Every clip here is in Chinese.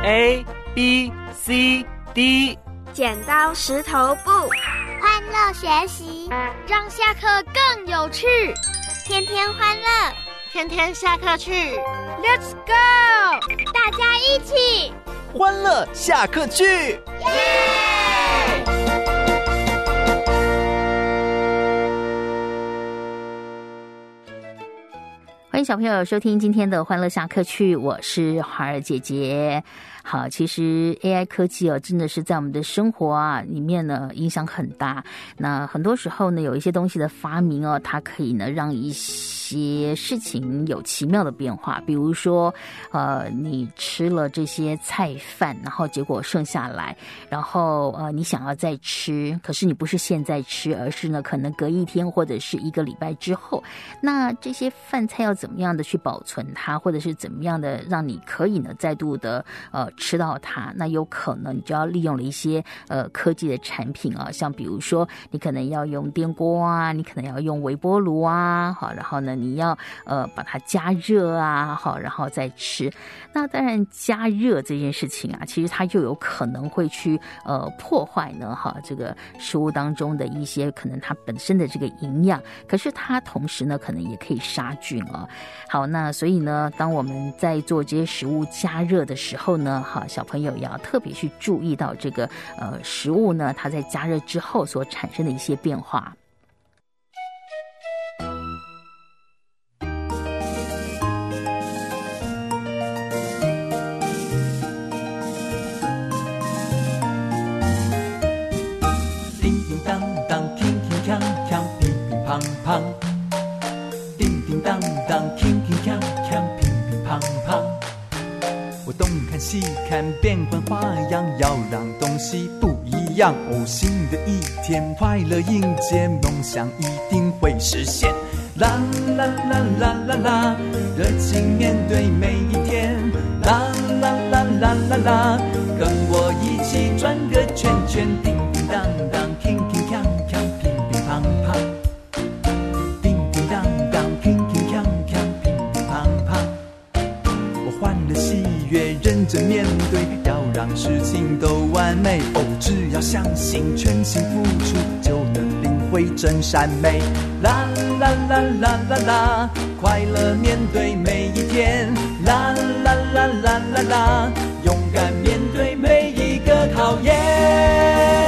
A B C D。 剪刀石头布， 欢乐学习， 让下课更有趣。 天天欢乐， 天天下课去。 Let's go！ 大家一起欢乐下课去， 耶！ 欢迎小朋友收听今天的欢乐下课去，我是华儿姐姐。好，其实 AI 科技真的是在我们的生活里面呢影响很大。那很多时候呢，有一些东西的发明它可以呢让一些事情有奇妙的变化。比如说你吃了这些菜饭，然后结果剩下来，然后你想要再吃，可是你不是现在吃，而是呢可能隔一天或者是1个礼拜之后。那这些饭菜要怎么样的去保存它，或者是怎么样的让你可以呢再度的吃到它，那有可能你就要利用了一些科技的产品像比如说你可能要用电锅你可能要用微波炉好，然后呢你要把它加热好，然后再吃。那当然加热这件事情其实它又有可能会去破坏呢这个食物当中的一些可能它本身的这个营养，可是它同时呢可能也可以杀菌好，那所以呢当我们在做这些食物加热的时候呢小朋友也要特别去注意到这个食物呢它在加热之后所产生的一些变化。 叮叮当当，铿铿锵锵，乒乒乓乓。叮叮当当，铿铿锵锵，乒乒乓乓。我东看西看，变换花样，要让东西不一样。新的一天，快乐迎接，梦想一定会实现。啦啦啦啦啦啦，热情面对每一天。啦啦啦啦啦啦，跟我一起转个圈圈。叮叮当当，铿铿锵锵，乒乒乓乓。叮叮当当，铿铿锵锵，乒乒乓乓。我欢乐喜悦，认真面对，要让事情都完美。只要相信，全心付出，就能领会真善美。啦啦啦啦啦啦，快乐面对每一天。啦啦啦啦啦啦，勇敢面对每一个考验。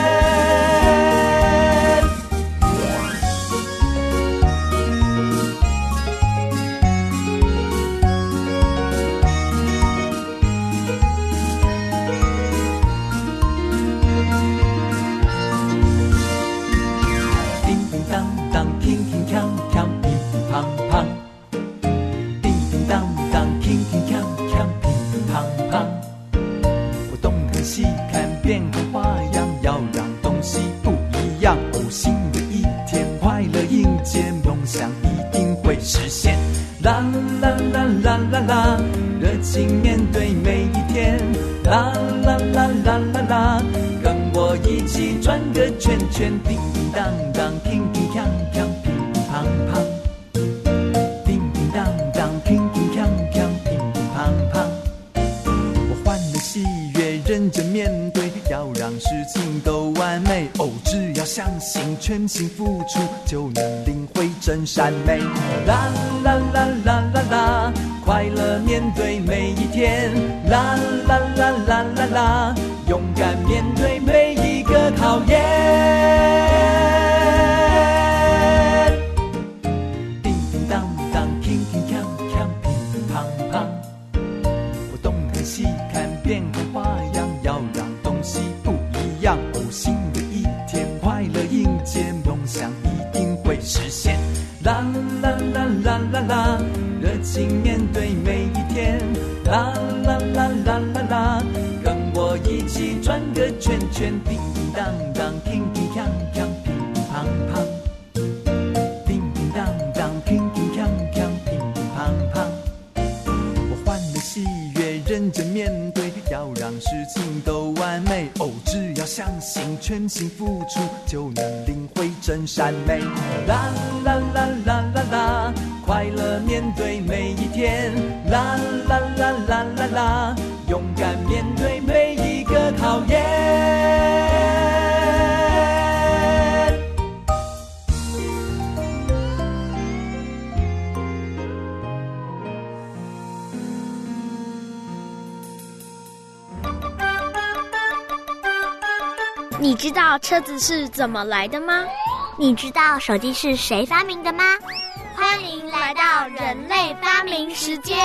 变换花样，要让东西不一样。新的一天，快乐迎接，梦想一定会实现。啦啦啦啦啦啦，热情面对每一天。啦啦啦啦啦啦，跟我一起转个圈圈。叮叮当当，铿铿锵锵，乒乒乓乓。叮叮当当，铿铿锵锵，乒乒乓乓。我欢乐喜悦，认真面对，要让事情都完美。只要相信，全心付出，就能领会真善美。啦啦啦啦啦啦，快乐面对每一天。啦啦啦啦啦啦，勇敢面对每一个考验。叮叮当当，铿铿锵锵，乒乒乓乓。我东看西看，变换花样，要让东西不一样。新的一天，快乐迎接，梦想一定会实现。啦啦啦啦啦啦，热情面对每一天。啦啦啦啦啦啦，跟我一起转个圈圈。叮叮当当，铿铿锵锵，乒乒乓乓。叮叮当当，铿铿锵锵，乒乒乓乓。我欢乐喜悦，认真面对，要让事情都完美。只要相信，全心付出，就能领会真善美。啦啦啦啦啦啦，快乐面对每一天。啦啦啦啦啦啦， 勇敢面对每一个考验。 你知道车子是怎么来的吗？ 你知道手机是谁发明的吗？ 欢迎来到人类发明时间。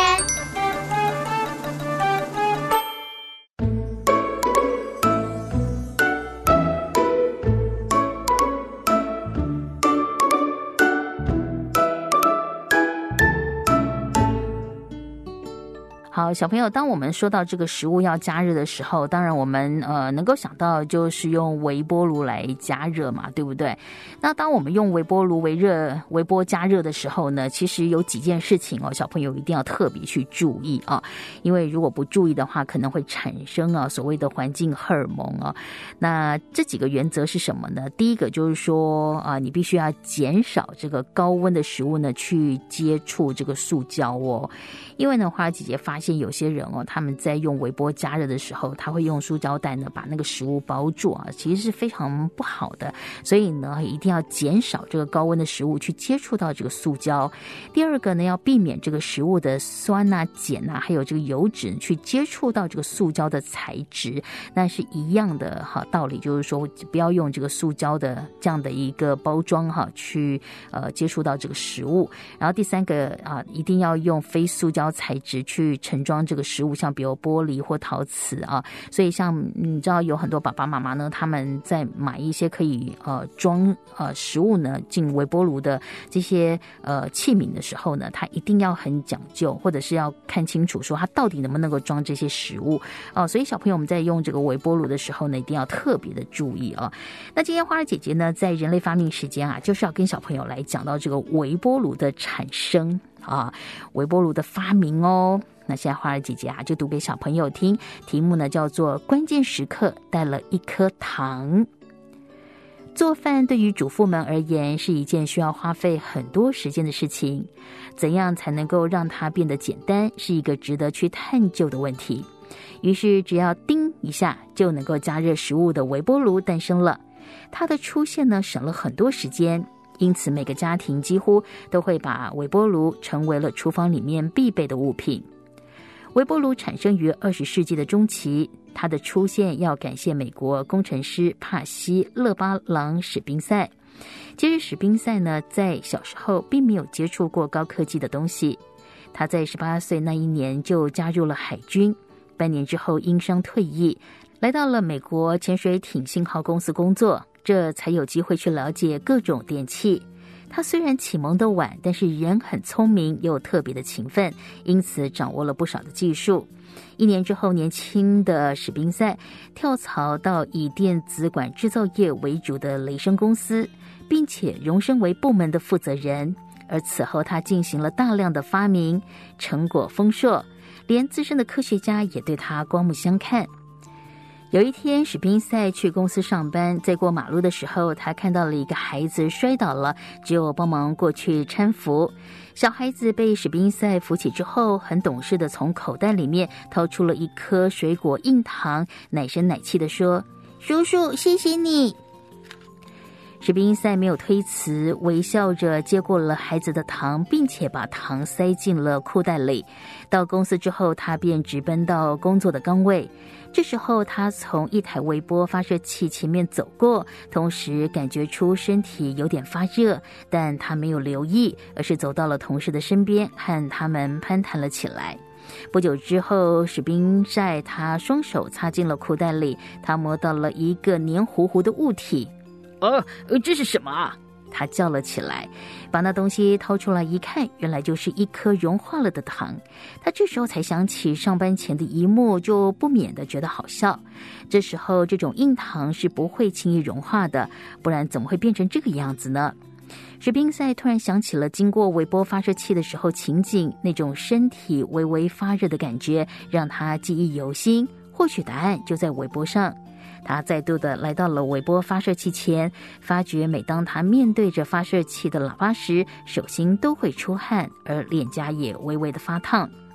好，小朋友，当我们说到这个食物要加热的时候，当然我们能够想到就是用微波炉来加热嘛，对不对？那当我们用微波炉微波加热的时候呢，其实有几件事情哦，小朋友一定要特别去注意啊，因为如果不注意的话，可能会产生所谓的环境荷尔蒙啊。那这几个原则是什么呢？第一个就是说你必须要减少这个高温的食物呢去接触这个塑胶哦，因为呢，花儿姐姐发现有些人他们在用微波加热的时候，他会用塑胶袋呢把那个食物包住其实是非常不好的，所以呢，一定要减少这个高温的食物去接触到这个塑胶。第二个呢，要避免这个食物的酸碱还有这个油脂去接触到这个塑胶的材质，那是一样的道理，就是说不要用这个塑胶的这样的一个包装去接触到这个食物。然后第三个一定要用非塑胶材质去盛装这个食物，像比如玻璃或陶瓷所以像你知道有很多爸爸妈妈呢，他们在买一些可以装食物呢进微波炉的这些器皿的时候呢，他一定要很讲究，或者是要看清楚说他到底能不能够装这些食物所以小朋友我们在用这个微波炉的时候呢，一定要特别的注意那今天花儿姐姐呢，在人类发明时间就是要跟小朋友来讲到这个微波炉的产生微波炉的发明那现在花儿姐姐就读给小朋友听，题目呢叫做关键时刻带了一颗糖。做饭对于主妇们而言是一件需要花费很多时间的事情，怎样才能够让它变得简单，是一个值得去探究的问题。于是只要叮一下就能够加热食物的微波炉诞生了。它的出现呢，省了很多时间，因此每个家庭几乎都会把微波炉成为了厨房里面必备的物品。微波炉产生于20世纪的中期，它的出现要感谢美国工程师帕西·勒巴朗史宾塞。其实史宾塞呢，在小时候并没有接触过高科技的东西，他在18岁那一年就加入了海军，半年之后因伤退役，来到了美国潜水艇信号公司工作，这才有机会去了解各种电器。他虽然启蒙的晚，但是人很聪明又特别的勤奋，因此掌握了不少的技术。1年之后，年轻的史宾塞跳槽到以电子管制造业为主的雷声公司，并且荣升为部门的负责人。而此后他进行了大量的发明，成果丰硕，连资深的科学家也对他刮目相看。有一天，史宾塞去公司上班，在过马路的时候，他看到了一个孩子摔倒了，只有帮忙过去搀扶。小孩子被史宾塞扶起之后，很懂事的从口袋里面掏出了一颗水果硬糖，奶声奶气的说：“叔叔，谢谢你。”史宾塞没有推辞，微笑着接过了孩子的糖，并且把糖塞进了裤袋里。到公司之后，他便直奔到工作的岗位。这时候他从一台微波发射器前面走过，同时感觉出身体有点发热，但他没有留意，而是走到了同事的身边，和他们攀谈了起来。不久之后，史宾塞他双手插进了裤袋里，他摸到了一个黏糊糊的物体。 这是什么啊？ 他叫了起来，把那东西掏出来一看，原来就是一颗融化了的糖。他这时候才想起上班前的一幕，就不免的觉得好笑。这时候这种硬糖是不会轻易融化的，不然怎么会变成这个样子呢？史宾塞突然想起了经过微波发射器的时候情景，那种身体微微发热的感觉让他记忆犹新，或许答案就在微波上。他再度的来到了微波发射器前，发觉每当他面对着发射器的喇叭时，手心都会出汗，而脸颊也微微的发烫。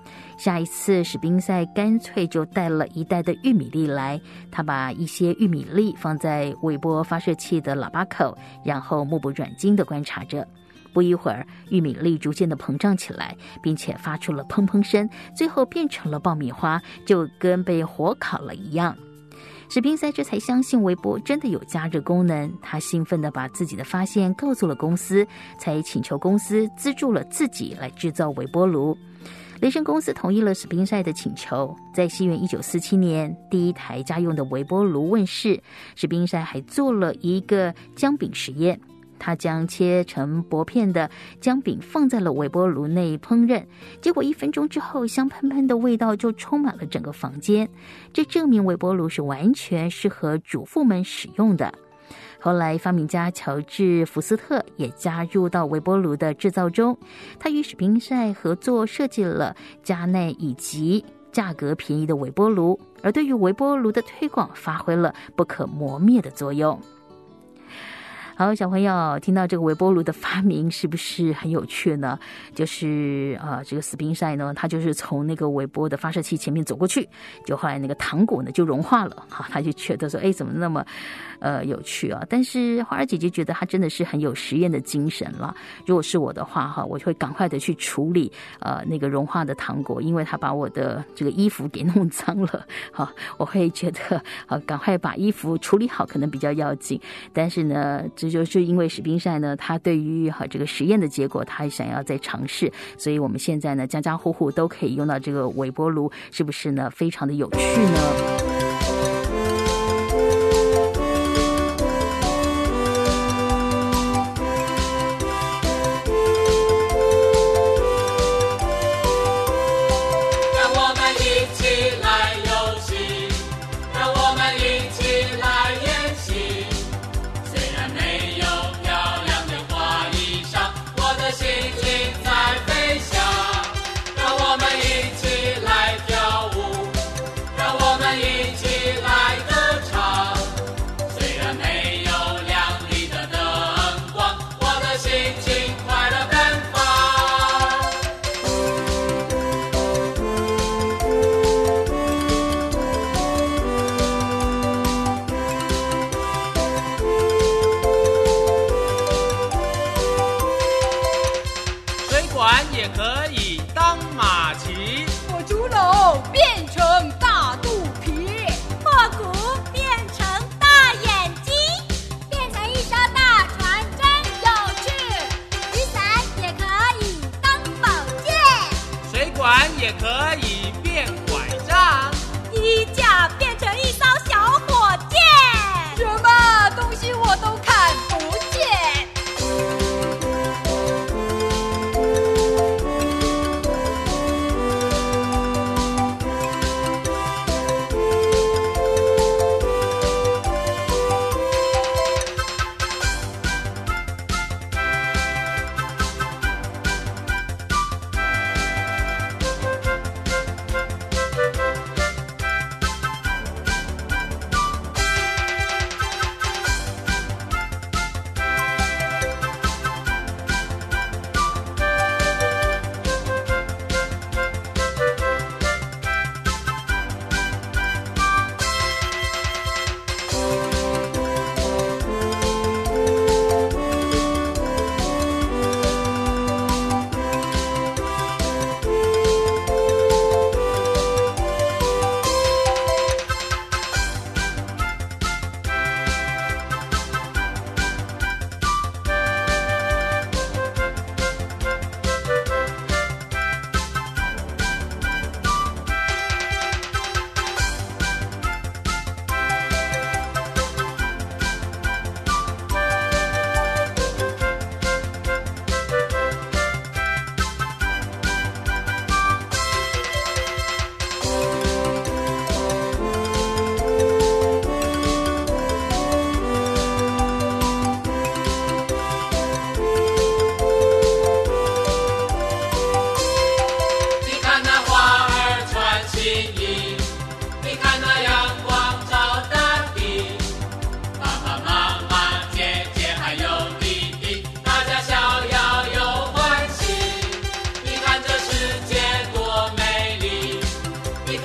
下一次史宾塞干脆就带了一袋的玉米粒来，他把一些玉米粒放在微波发射器的喇叭口，然后目不转睛地观察着。不一会儿，玉米粒逐渐的膨胀起来，并且发出了砰砰声，最后变成了爆米花，就跟被火烤了一样。史宾塞这才相信微波真的有加热功能，他兴奋地把自己的发现告诉了公司，才请求公司资助了自己来制造微波炉。雷神公司同意了史宾塞的请求，在西元1947年，第一台家用的微波炉问世。史宾塞还做了一个姜饼实验，他将切成薄片的姜饼放在了微波炉内烹饪，结果1分钟之后，香喷喷的味道就充满了整个房间。这证明微波炉是完全适合主妇们使用的。后来发明家乔治·福斯特也加入到微波炉的制造中，他与史宾塞合作设计了家内以及价格便宜的微波炉，而对于微波炉的推广发挥了不可磨灭的作用。好，小朋友听到这个微波炉的发明是不是很有趣呢？就是这个史宾塞呢，他就是从那个微波的发射器前面走过去，就后来那个糖果呢就融化了，他就觉得说，怎么那么有趣啊？但是花儿姐姐觉得他真的是很有实验的精神了。如果是我的话我就会赶快的去处理那个融化的糖果，因为他把我的这个衣服给弄脏了，我会觉得赶快把衣服处理好可能比较要紧。但是呢，这就是因为史宾塞呢，他对于这个实验的结果他想要再尝试，所以我们现在呢家家户户都可以用到这个微波炉，是不是呢非常的有趣呢？ 一起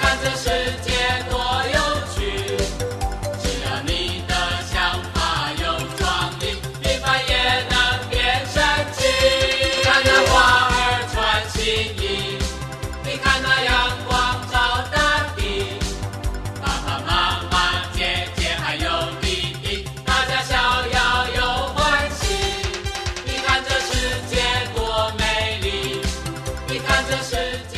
看这世界多有趣，只要你的想法有创意，平凡也能变神奇。看那花儿穿新衣，你看那阳光照大地，爸爸妈妈姐姐还有弟弟，大家逍遥又欢喜。你看这世界多美丽，你看这世界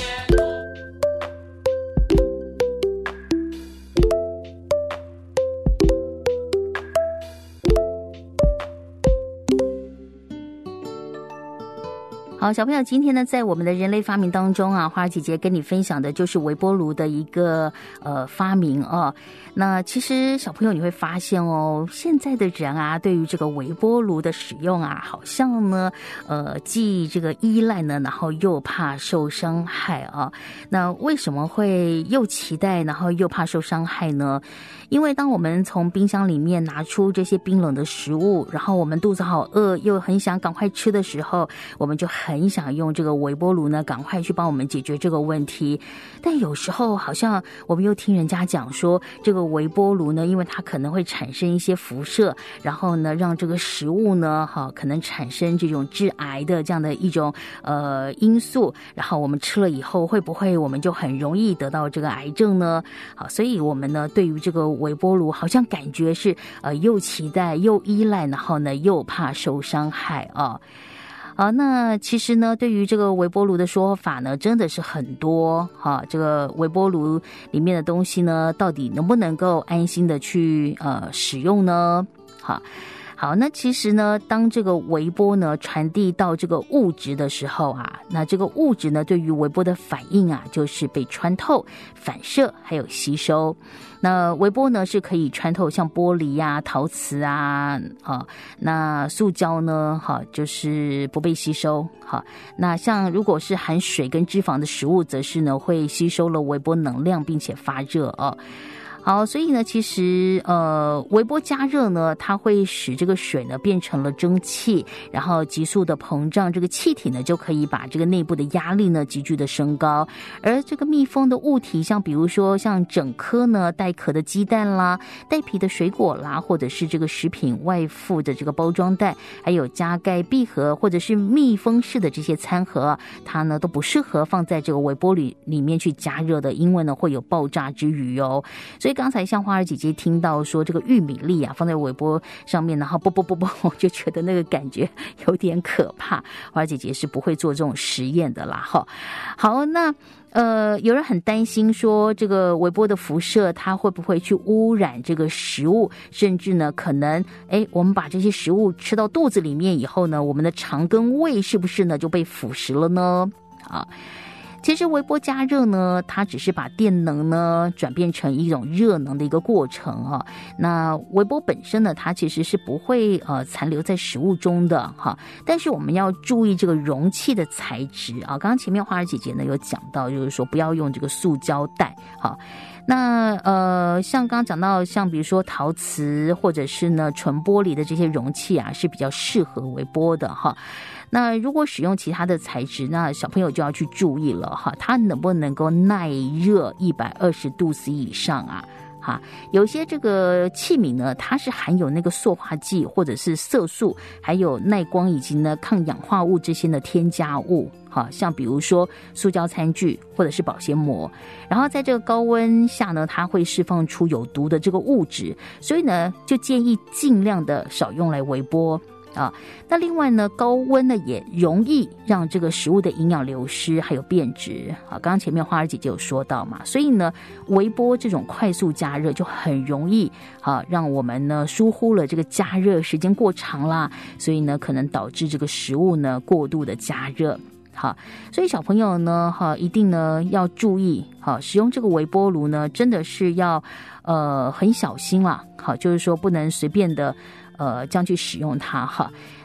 好，小朋友，今天呢，在我们的人类发明当中啊，花儿姐姐跟你分享的就是微波炉的一个发明哦。那其实小朋友你会发现哦，现在的人啊，对于这个微波炉的使用啊，好像呢，既这个依赖呢，然后又怕受伤害啊。那为什么会又期待，然后又怕受伤害呢？因为当我们从冰箱里面拿出这些冰冷的食物，然后我们肚子好饿，又很想赶快吃的时候，我们就很想用这个微波炉呢，赶快去帮我们解决这个问题。但有时候好像我们又听人家讲说，这个微波炉呢，因为它可能会产生一些辐射，然后呢，让这个食物呢，可能产生这种致癌的这样的一种因素，然后我们吃了以后，会不会我们就很容易得到这个癌症呢？好，所以我们呢，对于这个微波炉好像感觉是又期待又依赖，然后呢又怕受伤害啊。好，那其实呢，对于这个微波炉的说法呢，真的是很多哈。这个微波炉里面的东西呢，到底能不能够安心的去使用呢？好，那其实呢，当这个微波呢传递到这个物质的时候啊，那这个物质呢对于微波的反应啊，就是被穿透、反射还有吸收。那微波呢是可以穿透像玻璃啊、陶瓷啊，那塑胶呢，就是不被吸收。那像如果是含水跟脂肪的食物，则是呢会吸收了微波能量，并且发热哦。好，所以呢，其实微波加热呢，它会使这个水呢变成了蒸汽，然后急速的膨胀，这个气体呢就可以把这个内部的压力呢急剧的升高。而这个密封的物体，像比如说像整颗呢带壳的鸡蛋啦、带皮的水果啦，或者是这个食品外附的这个包装袋，还有加盖闭合或者是密封式的这些餐盒，它呢都不适合放在这个微波里面去加热的，因为呢会有爆炸之余哦。所以刚才像花儿姐姐听到说这个玉米粒啊放在微波上面，然后啵，我就觉得那个感觉有点可怕。花儿姐姐是不会做这种实验的啦。好，那有人很担心说这个微波的辐射它会不会去污染这个食物，甚至呢可能我们把这些食物吃到肚子里面以后呢，我们的肠跟胃是不是呢就被腐蚀了呢？其实微波加热呢，它只是把电能呢转变成一种热能的一个过程啊。那微波本身呢，它其实是不会残留在食物中的哈。但是我们要注意这个容器的材质啊。刚刚前面花儿姐姐呢有讲到，就是说不要用这个塑胶袋哈。那像刚刚讲到，像比如说陶瓷或者是呢纯玻璃的这些容器啊，是比较适合微波的哈。那如果使用其他的材质，那小朋友就要去注意了哈，它能不能够耐热120度 C 以上啊？有些这个器皿呢，它是含有那个塑化剂或者是色素，还有耐光以及呢抗氧化物这些的添加物。像比如说塑胶餐具或者是保鲜膜，然后在这个高温下呢，它会释放出有毒的这个物质，所以呢就建议尽量的少用来微波。那另外呢，高温呢也容易让这个食物的营养流失还有变质。刚刚前面花儿姐姐有说到嘛，所以呢微波这种快速加热就很容易让我们呢疏忽了这个加热时间过长啦，所以呢可能导致这个食物呢过度的加热。所以小朋友呢一定呢要注意使用这个微波炉呢真的是要很小心啦，就是说不能随便的这样去使用它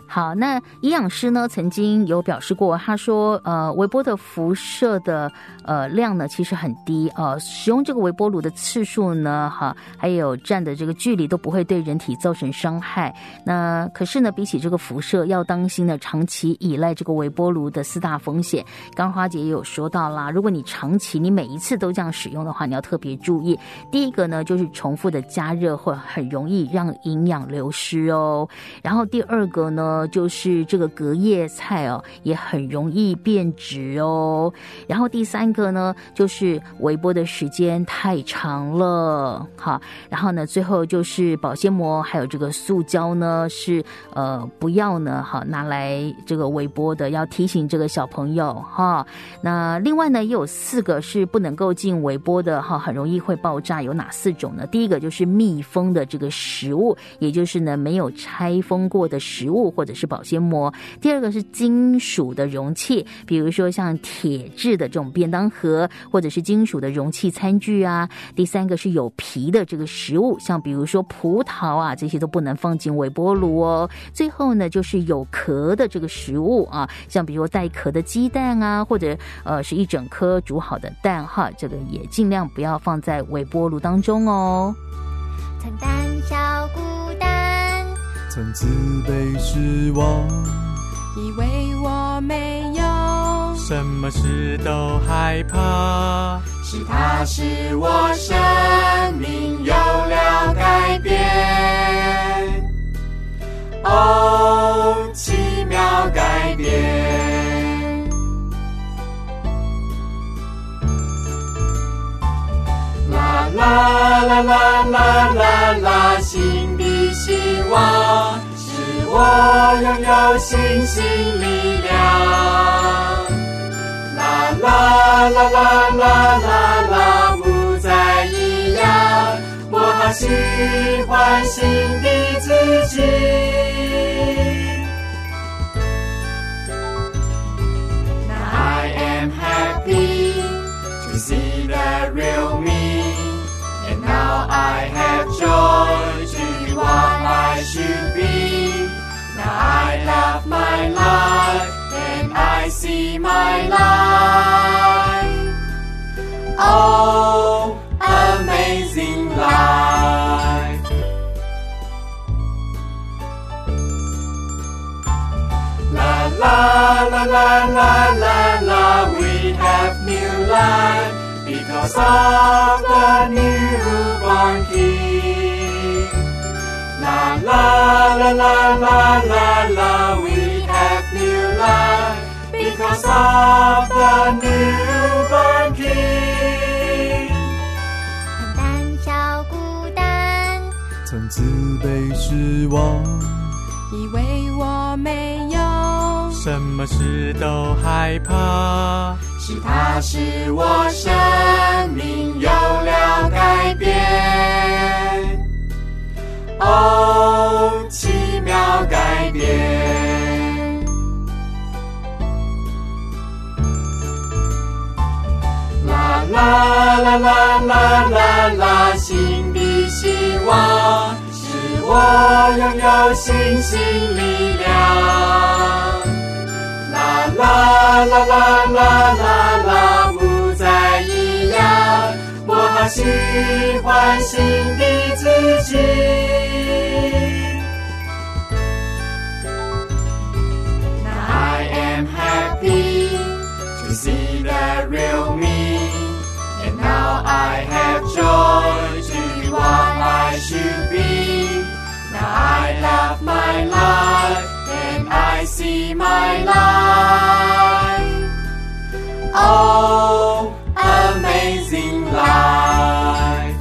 好，那营养师呢曾经有表示过，他说微波的辐射的量呢其实很低，使用这个微波炉的次数呢还有站的这个距离都不会对人体造成伤害。那可是呢比起这个辐射，要当心呢长期依赖这个微波炉的4大风险。刚花姐也有说到啦，如果你长期你每一次都这样使用的话，你要特别注意。第一个呢就是重复的加热会很容易让营养流失哦。然后第二个呢就是这个隔夜菜也很容易变质哦。然后第三个呢就是微波的时间太长了。好，然后呢最后就是保鲜膜还有这个塑胶呢是不要呢拿来这个微波的，要提醒这个小朋友那另外呢也有4个是不能够进微波的很容易会爆炸。有哪4种呢？第一个就是密封的这个食物，也就是呢没有拆封过的食物或者是保鲜膜。第二个是金属的容器，比如说像铁质的这种便当盒，或者是金属的容器餐具啊。第三个是有皮的这个食物，像比如说葡萄啊，这些都不能放进微波炉哦。最后呢就是有壳的这个食物啊，像比如说带壳的鸡蛋啊，或者是一整颗煮好的蛋这个也尽量不要放在微波炉当中哦。 曾胆小孤单， 曾自卑失望， 以为我没有什么事都害怕， 是他使我生命有了改变。哦，奇妙改变。啦啦啦啦啦啦啦，新的希望使我拥有信心力量。啦啦啦啦啦啦啦，不再一样，我好喜欢新的自己。Now I am happy to see the real me.And now I have joy to be what I should be. Now I love my life and I see my life. Oh, amazing life. La la la la la la la, we have new life.Because of the newborn King. La la la la la la la, we have new life because of the newborn King. 很胆小孤单， 曾自卑失望， 以为我没有什么事都害怕， 是他使我生命有了改变。哦，奇妙改变。啦啦啦啦啦啦啦，新的希望使我拥有信心力量。啦啦啦啦啦啦啦，不再一样，我好喜欢新的自己。Now I am happy to see the real me, and now I have joy to be what I should be. Now I love my life.And I see my life. Oh, amazing life.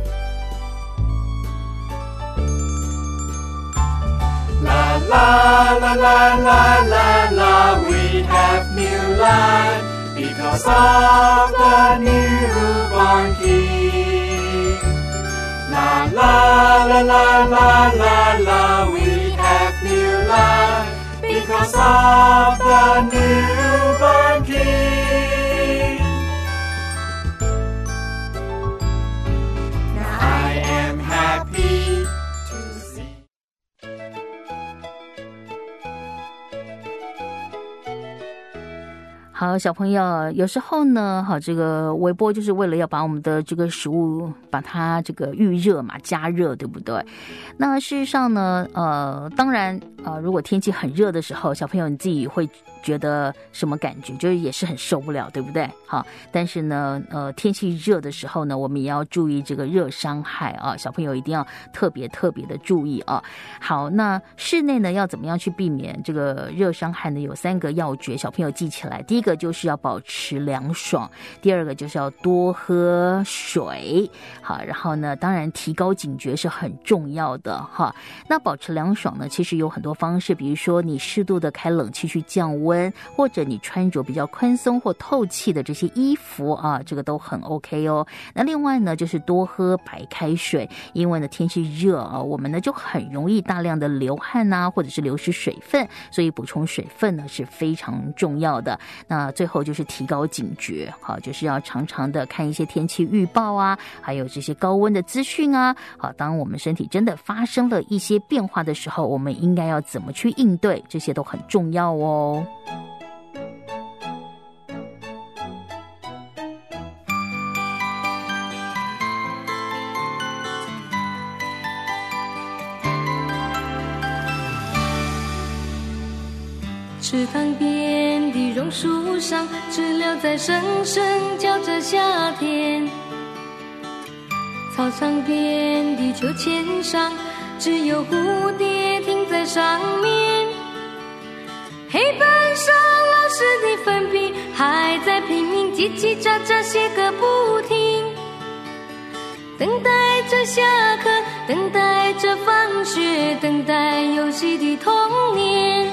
La la la la la la la, we have new life because of the newborn King. La la la la la la la, we have new life because of the newborn King. Now I am happy to see. 好，小朋友，有时候呢，好，这个微波就是为了要把我们的这个食物把它这个预热嘛，加热，对不对？那事实上呢，当然，如果天气很热的时候，小朋友你自己会觉得什么感觉？就是也是很受不了，对不对？好，但是呢，天气热的时候呢，我们也要注意这个热伤害啊，小朋友一定要特别的注意啊。好，那室内呢要怎么样去避免这个热伤害呢？有3个要诀，小朋友记起来。第一个就是要保持凉爽，第二个就是要多喝水。好，然后呢，当然提高警觉是很重要的哈。那保持凉爽呢，其实有很多方式，比如说你适度的开冷气去降温，或者你穿着比较宽松或透气的这些衣服啊，这个都很 OK 哦。那另外呢，就是多喝白开水，因为呢天气热啊，我们呢就很容易大量的流汗啊，或者是流失水分，所以补充水分呢是非常重要的。那最后就是提高警觉，好，就是要常常的看一些天气预报啊，还有这些高温的资讯啊。好，当我们身体真的发生了一些变化的时候，我们应该要怎么去应对，这些都很重要哦。 池塘边的榕树上，知了在声声叫着夏天。操场边的秋千上，只有蝴蝶停在上面。黑板上老师的粉笔还在拼命叽叽喳喳写个不停，等待着下课，等待着放学，等待游戏的童年。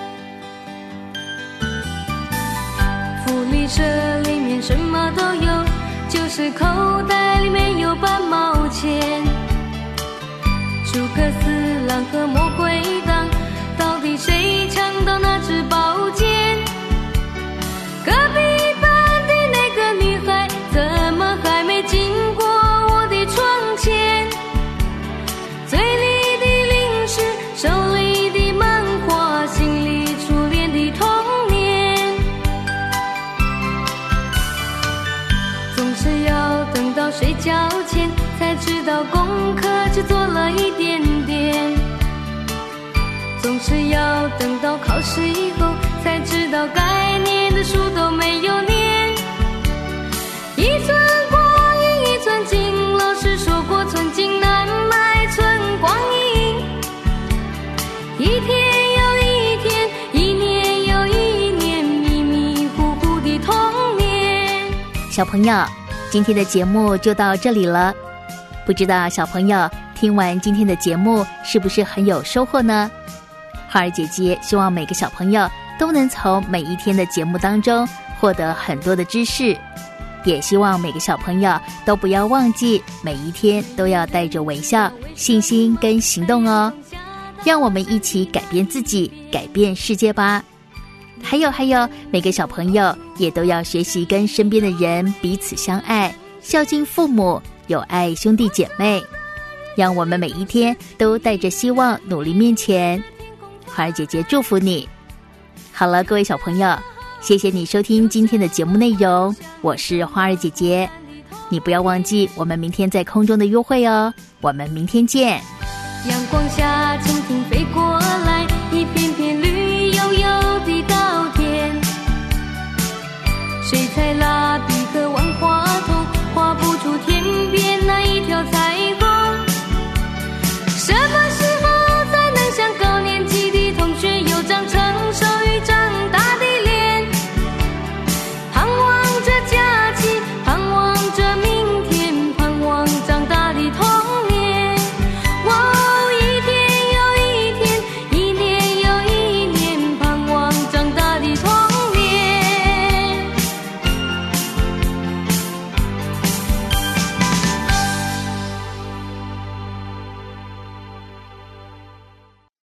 福利社里面什么都有，就是口袋里面有半毛钱。诸葛四郎和魔鬼党，到底谁抢到那支宝剑？隔壁班的那个女孩，怎么还没经过我的窗前？嘴里的零食，手里的漫画，心里初恋的童年。总是要等到睡觉前，才知道功课只做了一点点。总是要等到考试以后，才知道该念的书都没有念。一寸光阴一寸金，老师说过寸金难买寸光阴。一天又一天，一年又一年，迷迷糊糊的童年。 小朋友，今天的节目就到这里了。不知道小朋友听完今天的节目是不是很有收获呢？花儿姐姐希望每个小朋友都能从每一天的节目当中获得很多的知识，也希望每个小朋友都不要忘记每一天都要带着微笑、信心跟行动哦。让我们一起改变自己，改变世界吧。还有，每个小朋友也都要学习跟身边的人彼此相爱，孝敬父母，有爱兄弟姐妹。让我们每一天都带着希望努力面前。花儿姐姐祝福你。好了，各位小朋友，谢谢你收听今天的节目内容，我是花儿姐姐。你不要忘记我们明天在空中的约会哦，我们明天见。 阳光下蜻蜓飞过来，一片片绿油油的稻田。水彩蜡笔和万花筒画不出天边那一条彩